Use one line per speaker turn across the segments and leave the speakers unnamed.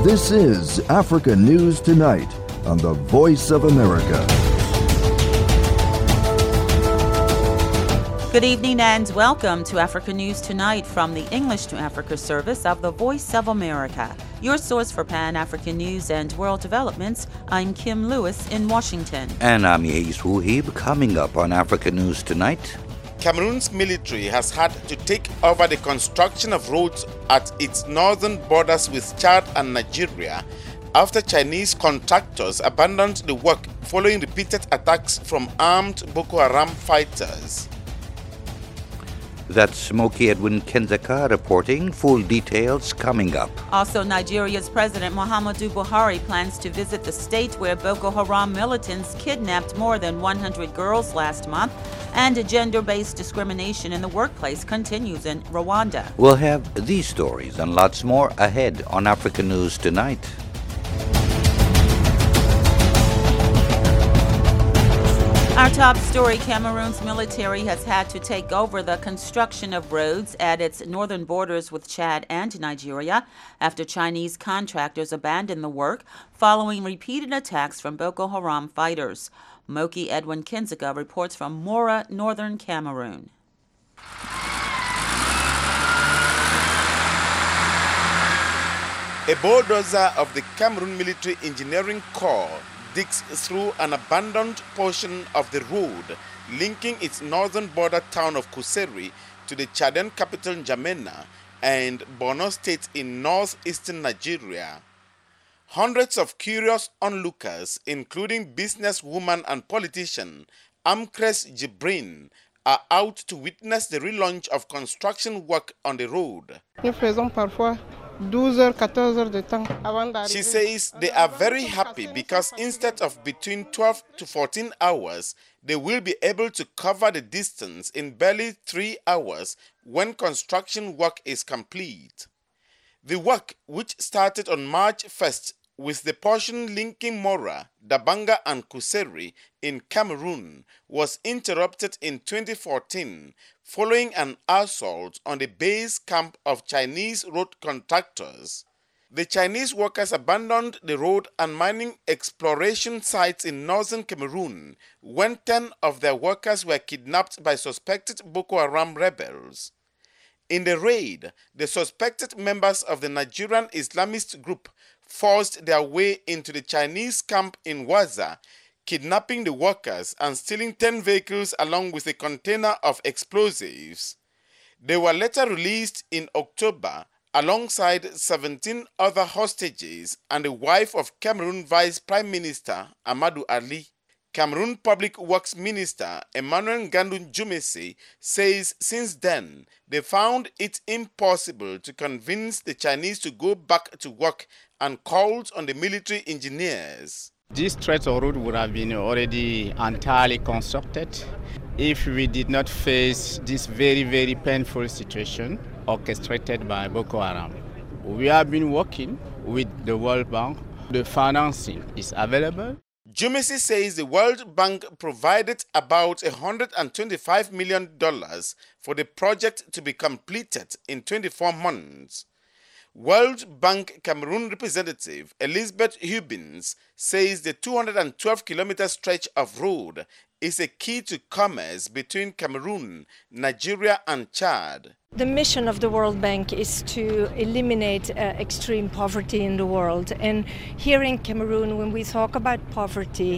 This is Africa News Tonight on the Voice of America.
Good evening and welcome to Africa News Tonight from the English to Africa service of the Voice of America. Your source for Pan-African news and world developments. I'm Kim Lewis in Washington.
And I'm Yeis Wuhib. Coming up on Africa News Tonight.
Cameroon's military has had to take over the construction of roads at its northern borders with Chad and Nigeria after Chinese contractors abandoned the work following repeated attacks from armed Boko Haram fighters.
That's Smoky Edwin Kenzeka reporting. Full details coming up.
Also, Nigeria's President Muhammadu Buhari plans to visit the state where Boko Haram militants kidnapped more than 100 girls last month, and gender-based discrimination in the workplace continues in Rwanda.
We'll have these stories and lots more ahead on Africa News Tonight.
Our top story, Cameroon's military has had to take over the construction of roads at its northern borders with Chad and Nigeria after Chinese contractors abandoned the work following repeated attacks from Boko Haram fighters. Moki Edwin Kinziga reports from Mora, northern Cameroon.
A bulldozer of the Cameroon Military Engineering Corps digs through an abandoned portion of the road linking its northern border town of Kuseri to the Chaden capital N'Djamena and Borno State in northeastern Nigeria. Hundreds of curious onlookers, including businesswoman and politician Amkres Jibrin, are out to witness the relaunch of construction work on the road. She says they are very happy because instead of between 12 to 14 hours, they will be able to cover the distance in barely 3 hours when construction work is complete. The work, which started on March 1st with the portion linking Mora, Dabanga and Kuseri in Cameroon, was interrupted in 2014 following an assault on the base camp of Chinese road contractors. The Chinese workers abandoned the road and mining exploration sites in northern Cameroon when 10 of their workers were kidnapped by suspected Boko Haram rebels. In the raid, the suspected members of the Nigerian Islamist group forced their way into the Chinese camp in Waza, kidnapping the workers and stealing 10 vehicles along with a container of explosives. They were later released in October alongside 17 other hostages and the wife of Cameroon Vice Prime Minister Amadou Ali. Cameroon Public Works Minister Emmanuel Ngandou Djumesi says since then they found it impossible to convince the Chinese to go back to work and called on the military engineers.
This stretch of road would have been already entirely constructed if we did not face this very, very painful situation orchestrated by Boko Haram. We have been working with the World Bank. The financing is available.
Djumesi says the World Bank provided about $125 million for the project to be completed in 24 months. World Bank Cameroon representative Elizabeth Hubbins says the 212-kilometer stretch of road is a key to commerce between Cameroon, Nigeria and Chad.
The mission of the World Bank is to eliminate extreme poverty in the world. And here in Cameroon, when we talk about poverty,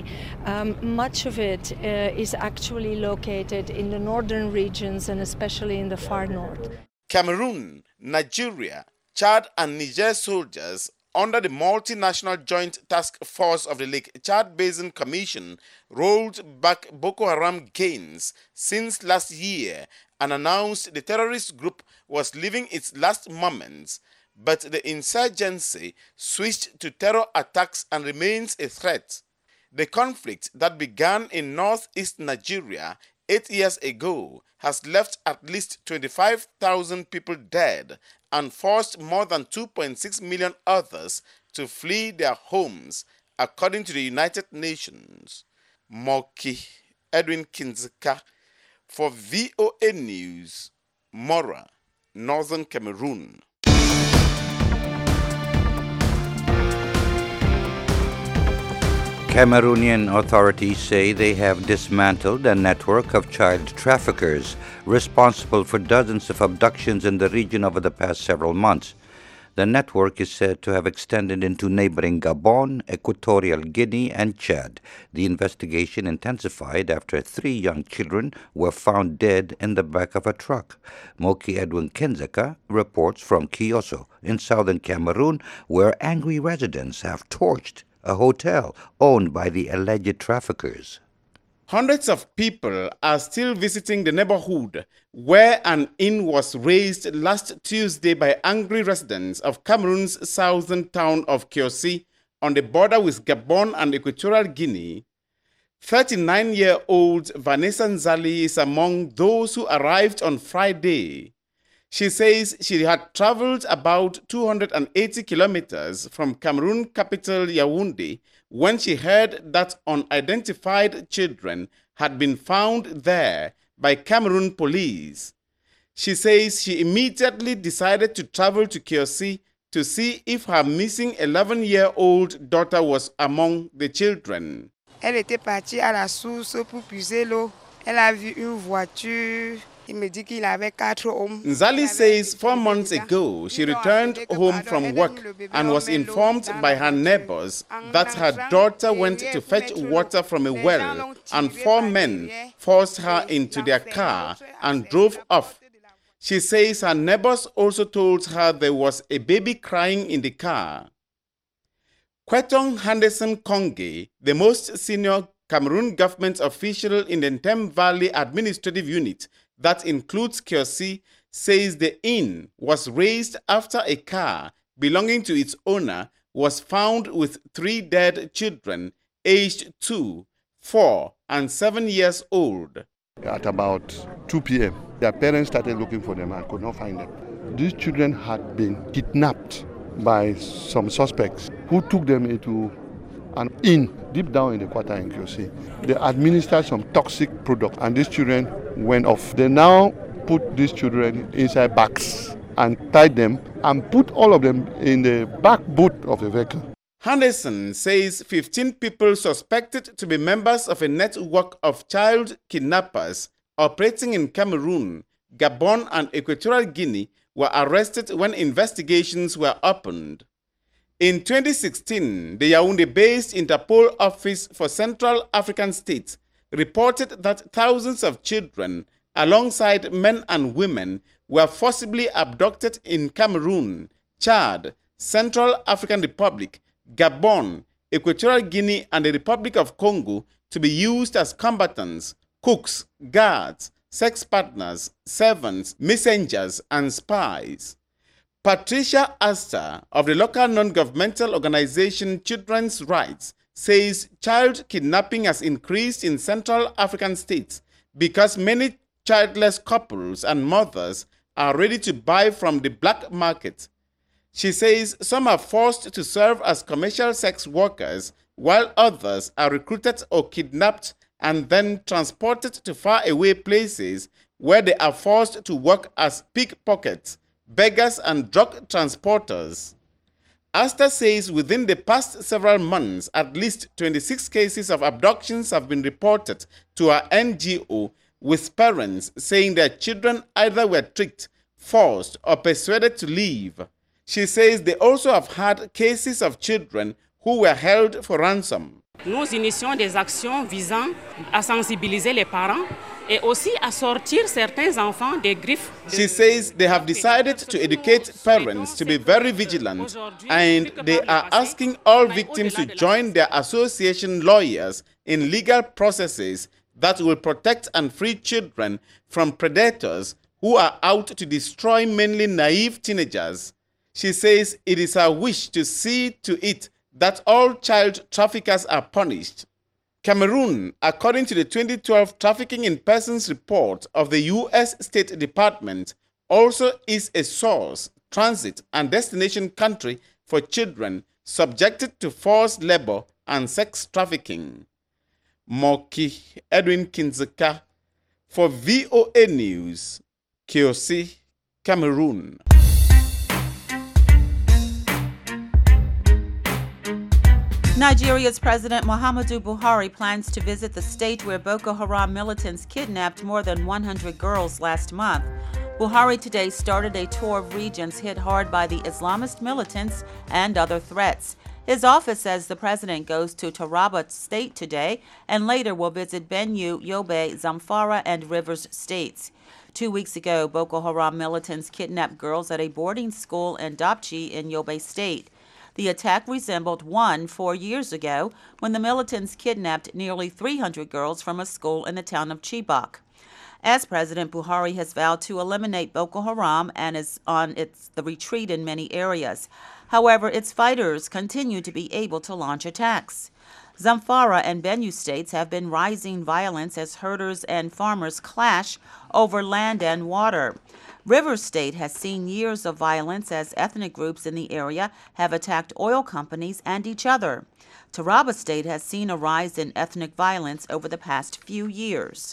much of it is actually located in the northern regions and especially in the far north.
Cameroon, Nigeria, Chad and Niger soldiers under the Multinational Joint Task Force of the Lake Chad Basin Commission rolled back Boko Haram gains since last year and announced the terrorist group was living its last moments, but the insurgency switched to terror attacks and remains a threat. The conflict that began in northeast Nigeria 8 years ago has left at least 25,000 people dead and forced more than 2.6 million others to flee their homes, according to the United Nations. Moki Edwin Kinziga for VOA News, Mora, Northern Cameroon.
Cameroonian authorities say they have dismantled a network of child traffickers responsible for dozens of abductions in the region over the past several months. The network is said to have extended into neighboring Gabon, Equatorial Guinea, and Chad. The investigation intensified after 3 young children were found dead in the back of a truck. Moki Edwin Kenzeka reports from Kioso in southern Cameroon, where angry residents have torched a hotel owned by the alleged traffickers.
Hundreds of people are still visiting the neighborhood where an inn was razed last Tuesday by angry residents of Cameroon's southern town of Kiosi on the border with Gabon and Equatorial Guinea. 39-year-old Vanessa Nzali is among those who arrived on Friday. She says she had traveled about 280 kilometers from Cameroon capital Yaoundé when she heard that unidentified children had been found there by Cameroon police. She says she immediately decided to travel to Kiosi to see if her missing 11-year-old daughter was among the children.
Elle était partie à la source pour puiser l'eau. Elle a vu une voiture.
Nzali says 4 months ago she returned home from work and was informed by her neighbors that her daughter went to fetch water from a well, and 4 men forced her into their car and drove off. She says her neighbors also told her there was a baby crying in the car. Kwetong Henderson Konge, the most senior Cameroon government official in the Ntem Valley Administrative Unit, that includes Kiosi, says the inn was razed after a car belonging to its owner was found with 3 dead children aged 2, 4, and 7 years old.
At about 2 p.m., their parents started looking for them and could not find them. These children had been kidnapped by some suspects who took them into an inn deep down in the quarter in Kiosi. They administered some toxic product and these children went off. They now put these children inside bags and tied them and put all of them in the back boot of a vehicle.
Henderson says 15 people suspected to be members of a network of child kidnappers operating in Cameroon, Gabon, and Equatorial Guinea were arrested when investigations were opened. In 2016, the Yaoundé-based Interpol Office for Central African States reported that thousands of children, alongside men and women, were forcibly abducted in Cameroon, Chad, Central African Republic, Gabon, Equatorial Guinea, and the Republic of Congo to be used as combatants, cooks, guards, sex partners, servants, messengers, and spies. Patricia Astor of the local non-governmental organization Children's Rights says child kidnapping has increased in Central African states because many childless couples and mothers are ready to buy from the black market. She says some are forced to serve as commercial sex workers while others are recruited or kidnapped and then transported to faraway places where they are forced to work as pickpockets, beggars, and drug transporters. Astor says within the past several months, at least 26 cases of abductions have been reported to her NGO, with parents saying their children either were tricked, forced, or persuaded to leave. She says they also have had cases of children who were held for ransom.
Nous initions des actions visant à sensibiliser les parents et aussi à sortir certains enfants des griffes.
She says they have decided to educate parents to be very vigilant, and they are asking all victims to join their association lawyers in legal processes that will protect and free children from predators who are out to destroy mainly naive teenagers. She says it is her wish to see to it that all child traffickers are punished. Cameroon, according to the 2012 Trafficking in Persons report of the U.S. State Department, also is a source, transit, and destination country for children subjected to forced labor and sex trafficking. Moki Edwin Kinzeka for VOA News, Kiosi, Cameroon.
Nigeria's President Muhammadu Buhari plans to visit the state where Boko Haram militants kidnapped more than 100 girls last month. Buhari today started a tour of regions hit hard by the Islamist militants and other threats. His office says the president goes to Taraba State today and later will visit Benue, Yobe, Zamfara, and Rivers states. 2 weeks ago, Boko Haram militants kidnapped girls at a boarding school in Dapchi in Yobe State. The attack resembled one 4 years ago when the militants kidnapped nearly 300 girls from a school in the town of Chibok. As President Buhari has vowed to eliminate Boko Haram and is on the retreat in many areas. However, its fighters continue to be able to launch attacks. Zamfara and Benue states have been rising violence as herders and farmers clash over land and water. Rivers State has seen years of violence as ethnic groups in the area have attacked oil companies and each other. Taraba State has seen a rise in ethnic violence over the past few years.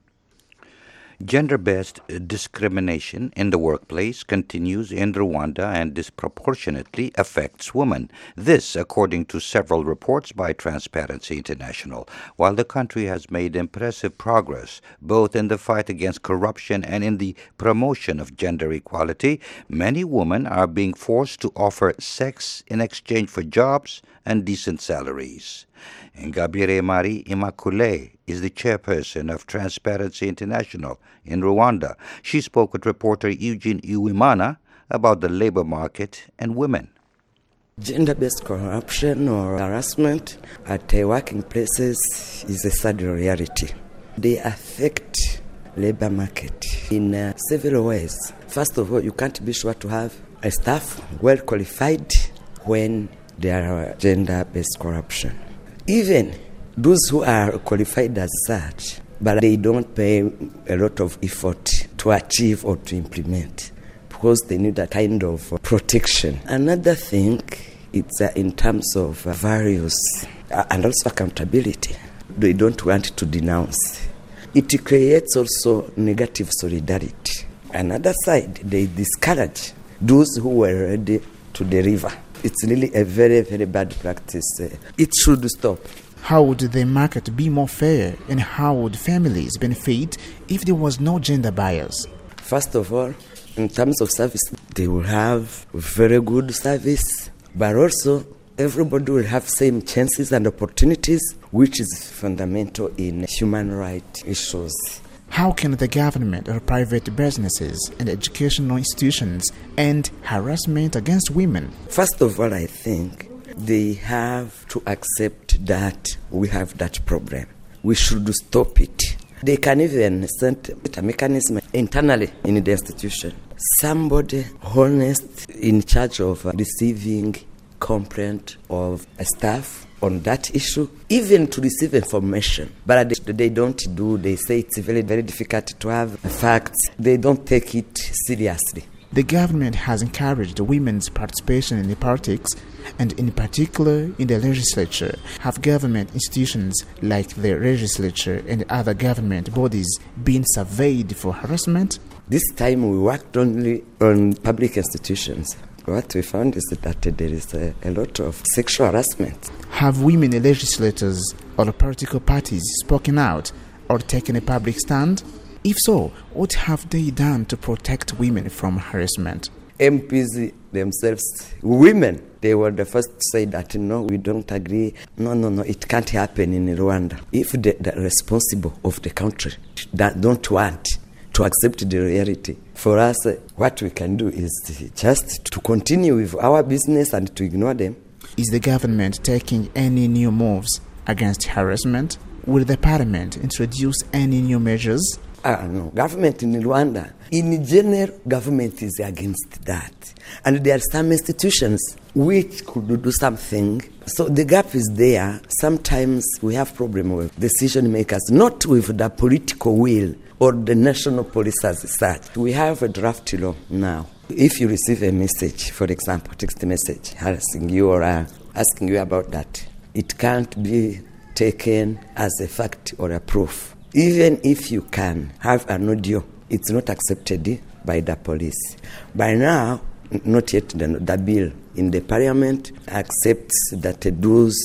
Gender-based discrimination in the workplace continues in Rwanda and disproportionately affects women. This, according to several reports by Transparency International. While the country has made impressive progress both in the fight against corruption and in the promotion of gender equality, many women are being forced to offer sex in exchange for jobs and decent salaries. Ngabire Marie Immaculée is the chairperson of Transparency International in Rwanda. She spoke with reporter Eugene Uwimana about the labor market and women.
Gender-based corruption or harassment at working places is a sad reality. They affect labor market in several ways. First of all, you can't be sure to have a staff well qualified when there are gender-based corruption. Even those who are qualified as such, but they don't pay a lot of effort to achieve or to implement because they need a kind of protection. Another thing, it's in terms of values and also accountability. They don't want to denounce. It creates also negative solidarity. Another side, they discourage those who were ready to deliver. It's really a very, very bad practice. It should stop.
How would the market be more fair, and how would families benefit if there was no gender bias?
First of all, in terms of service, they will have very good service, but also everybody will have same chances and opportunities, which is fundamental in human rights issues.
How can the government or private businesses and educational institutions end harassment against women?
First of all, I think they have to accept that we have that problem. We should stop it. They can even set a mechanism internally in the institution. Somebody honest in charge of receiving complaint of a staff on that issue, even to receive information. But they don't do, they say it's very, very difficult to have facts. They don't take it seriously.
The government has encouraged women's participation in the politics and in particular in the legislature. Have government institutions like the legislature and other government bodies been surveyed for harassment?
This time we worked only on public institutions. What we found is that there is a lot of sexual harassment.
Have women legislators or political parties spoken out or taken a public stand? If so, what have they done to protect women from harassment?
MPs themselves, women, they were the first to say that no, we don't agree. No, it can't happen in Rwanda. If the responsible of the country that don't want to accept the reality, for us, what we can do is just to continue with our business and to ignore them.
Is the government taking any new moves against harassment? Will the parliament introduce any new measures?
No, government in Rwanda, in general, government is against that. And there are some institutions which could do something. So the gap is there. Sometimes we have problem with decision makers, not with the political will or the national police as such. We have a draft law now. If you receive a message, for example, text message, harassing you or asking you about that, it can't be taken as a fact or a proof. Even if you can have an audio, it's not accepted by the police. By now, not yet the bill in the parliament accepts that those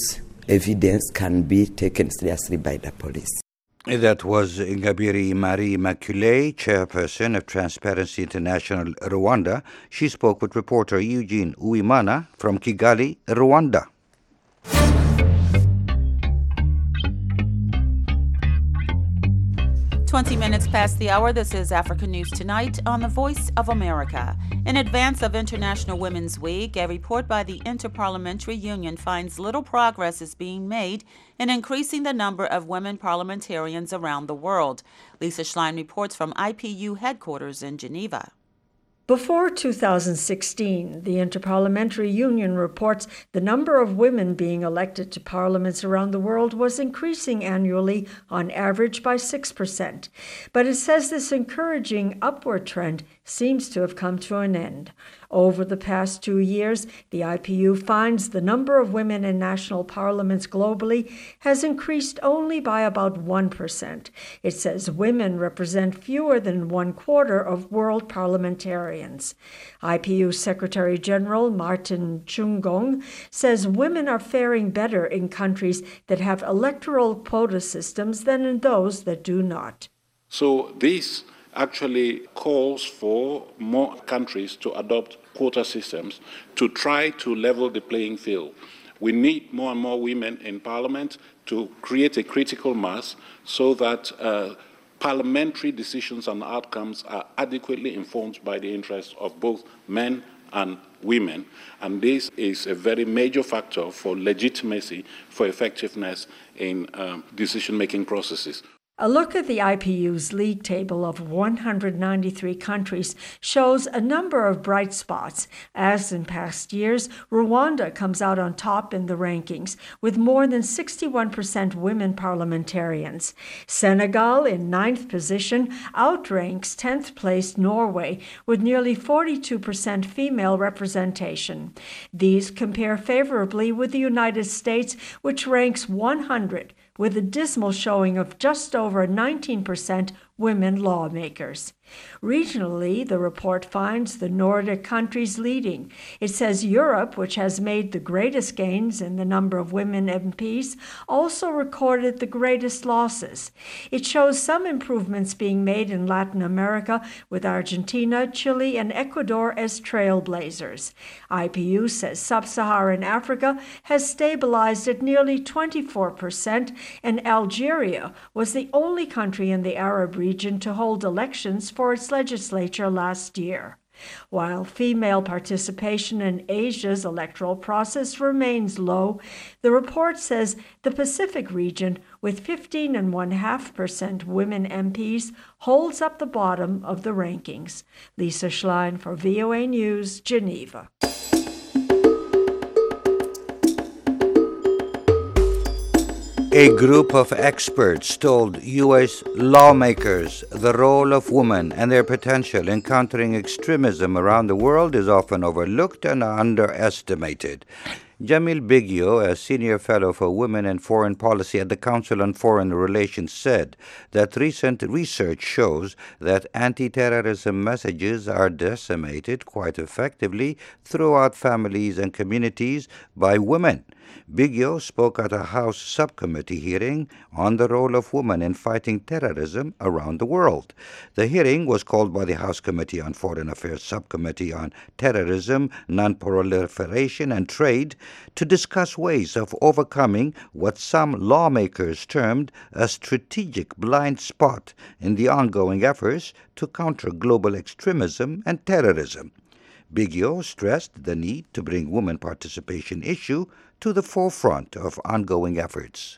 evidence can be taken seriously by the police.
That was Ingabire Marie Immaculée, chairperson of Transparency International Rwanda. She spoke with reporter Eugene Uwimana from Kigali, Rwanda.
"20 minutes past the hour. This is Africa News Tonight on the Voice of America. In advance of International Women's Week, a report by the Interparliamentary Union finds little progress is being made in increasing the number of women parliamentarians around the world. Lisa Schlein reports from IPU headquarters in Geneva.
Before 2016, the Interparliamentary Union reports the number of women being elected to parliaments around the world was increasing annually on average by 6%. But it says this encouraging upward trend seems to have come to an end. Over the past 2 years, the IPU finds the number of women in national parliaments globally has increased only by about 1%. It says women represent fewer than 1/4 of world parliamentarians. IPU Secretary General Martin Chungong says women are faring better in countries that have electoral quota systems than in those that do not.
So this actually calls for more countries to adopt quota systems to try to level the playing field. We need more and more women in parliament to create a critical mass so that parliamentary decisions and outcomes are adequately informed by the interests of both men and women. And this is a very major factor for legitimacy, for effectiveness in decision-making processes.
A look at the IPU's league table of 193 countries shows a number of bright spots. As in past years, Rwanda comes out on top in the rankings, with more than 61% women parliamentarians. Senegal, in 9th position, outranks 10th placed Norway, with nearly 42% female representation. These compare favorably with the United States, which ranks 100, with a dismal showing of just over 19% women lawmakers. Regionally, the report finds the Nordic countries leading. It says Europe, which has made the greatest gains in the number of women MPs, also recorded the greatest losses. It shows some improvements being made in Latin America, with Argentina, Chile, and Ecuador as trailblazers. IPU says sub-Saharan Africa has stabilized at nearly 24%, and Algeria was the only country in the Arab region to hold elections for its legislature last year. While female participation in Asia's electoral process remains low, the report says the Pacific region, with 15.5% women MPs, holds up the bottom of the rankings. Lisa Schlein for VOA News, Geneva.
A group of experts told U.S. lawmakers the role of women and their potential in countering extremism around the world is often overlooked and underestimated. Jamil Bigio, a senior fellow for women and foreign policy at the Council on Foreign Relations, said that recent research shows that anti-terrorism messages are disseminated quite effectively throughout families and communities by women. Bigio spoke at a House subcommittee hearing on the role of women in fighting terrorism around the world. The hearing was called by the House Committee on Foreign Affairs Subcommittee on Terrorism, Non-Proliferation and Trade to discuss ways of overcoming what some lawmakers termed a strategic blind spot in the ongoing efforts to counter global extremism and terrorism. Bigio stressed the need to bring women participation issue to the forefront of ongoing efforts.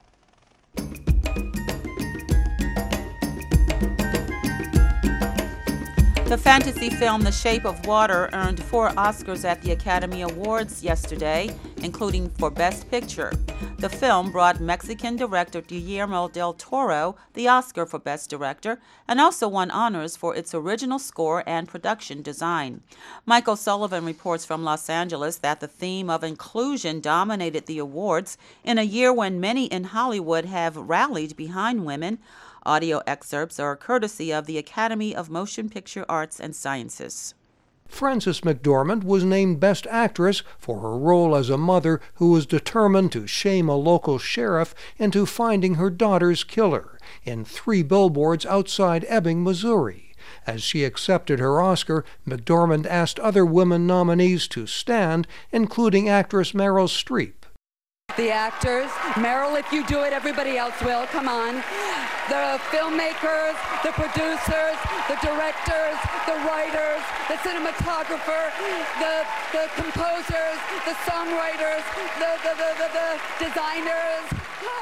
The fantasy film The Shape of Water earned 4 Oscars at the Academy Awards yesterday, including for Best Picture. The film brought Mexican director Guillermo del Toro the Oscar for Best Director and also won honors for its original score and production design. Michael Sullivan reports from Los Angeles that the theme of inclusion dominated the awards in a year when many in Hollywood have rallied behind women. Audio excerpts are courtesy of the Academy of Motion Picture Arts and Sciences.
Frances McDormand was named Best Actress for her role as a mother who was determined to shame a local sheriff into finding her daughter's killer in 3 Billboards Outside Ebbing, Missouri. As she accepted her Oscar, McDormand asked other women nominees to stand, including actress Meryl Streep.
The actors, Meryl, if you do it, everybody else will. Come on. The filmmakers, the producers, the directors, the writers, the cinematographer, the composers, the songwriters, the designers.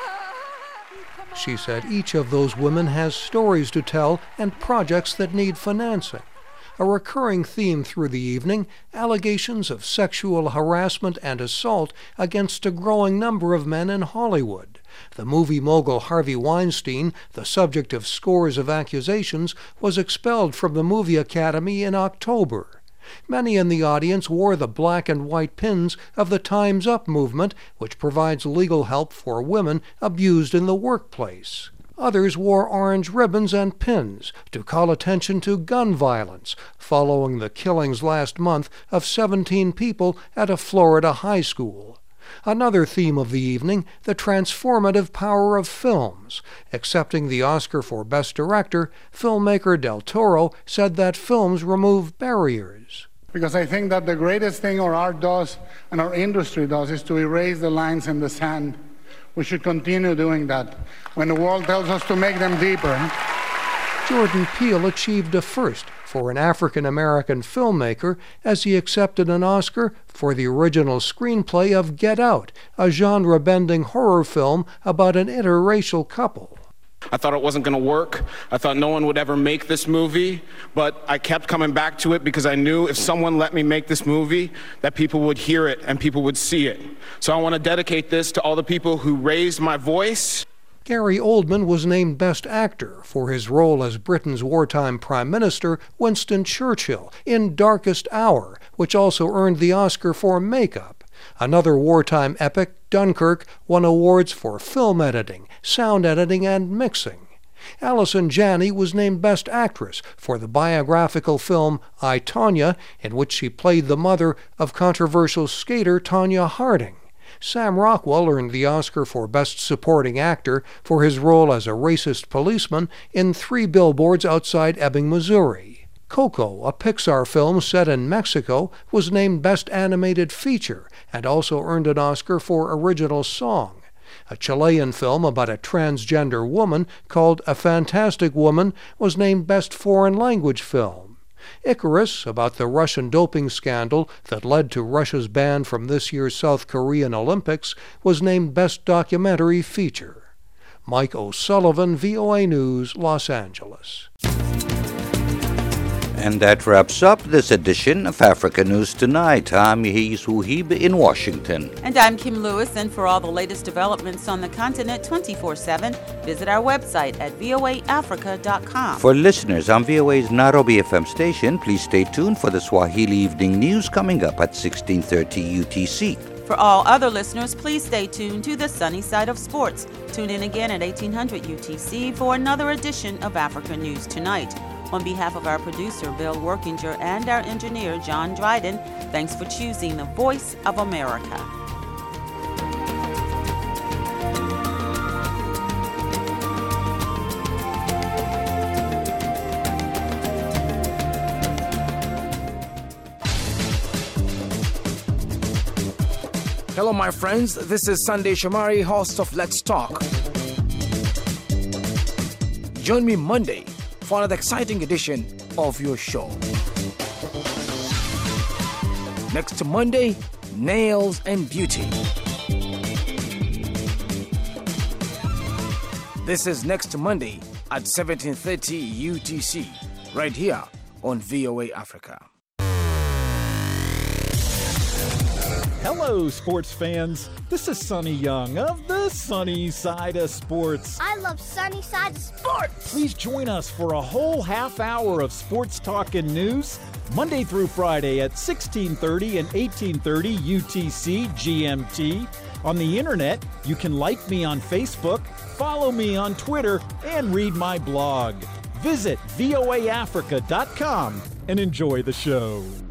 She said each of those women has stories to tell and projects that need financing. A recurring theme through the evening, allegations of sexual harassment and assault against a growing number of men in Hollywood. The movie mogul Harvey Weinstein, the subject of scores of accusations, was expelled from the Movie Academy in October. Many in the audience wore the black and white pins of the Time's Up movement, which provides legal help for women abused in the workplace. Others wore orange ribbons and pins to call attention to gun violence following the killings last month of 17 people at a Florida high school. Another theme of the evening, the transformative power of films. Accepting the Oscar for Best Director, filmmaker Del Toro said that films remove barriers.
Because I think that the greatest thing our art does and our industry does is to erase the lines in the sand. We should continue doing that when the world tells us to make them deeper.
Jordan Peele achieved a first for an African-American filmmaker as he accepted an Oscar for the original screenplay of Get Out, a genre-bending horror film about an interracial couple.
I thought it wasn't going to work. I thought no one would ever make this movie, but I kept coming back to it because I knew if someone let me make this movie, that people would hear it and people would see it. So I want to dedicate this to all the people who raised my voice.
Gary Oldman was named Best Actor for his role as Britain's wartime Prime Minister, Winston Churchill, in Darkest Hour, which also earned the Oscar for makeup. Another wartime epic, Dunkirk, won awards for film editing, sound editing, and mixing. Allison Janney was named Best Actress for the biographical film I, Tonya, in which she played the mother of controversial skater Tonya Harding. Sam Rockwell earned the Oscar for Best Supporting Actor for his role as a racist policeman in 3 Billboards Outside Ebbing, Missouri. Coco, a Pixar film set in Mexico, was named Best Animated Feature and also earned an Oscar for Original Song. A Chilean film about a transgender woman called A Fantastic Woman was named Best Foreign Language Film. Icarus, about the Russian doping scandal that led to Russia's ban from this year's South Korean Olympics, was named Best Documentary Feature. Mike O'Sullivan, VOA News, Los Angeles.
And that wraps up this edition of Africa News Tonight. I'm Yehia Suhib in Washington.
And I'm Kim Lewis, and for all the latest developments on the continent 24/7, visit our website at voaafrica.com.
For listeners on VOA's Nairobi FM station, please stay tuned for the Swahili Evening News coming up at 16:30 UTC.
For all other listeners, please stay tuned to the sunny side of sports. Tune in again at 1800 UTC for another edition of Africa News Tonight. On behalf of our producer, Bill Workinger, and our engineer, John Dryden, thanks for choosing the Voice of America.
Hello, my friends. This is Sunday Shamari, host of Let's Talk. Join me Monday for another exciting edition of your show. Next Monday, Nails and Beauty. This is next Monday at 17:30 UTC, right here on VOA Africa.
Hello, sports fans. This is Sonny Young of the Sunny Side of Sports.
I love Sunny Side of Sports.
Please join us for a whole half hour of sports talk and news, Monday through Friday at 16:30 and 18:30 UTC GMT. On the internet, you can like me on Facebook, follow me on Twitter, and read my blog. Visit voaafrica.com and enjoy the show.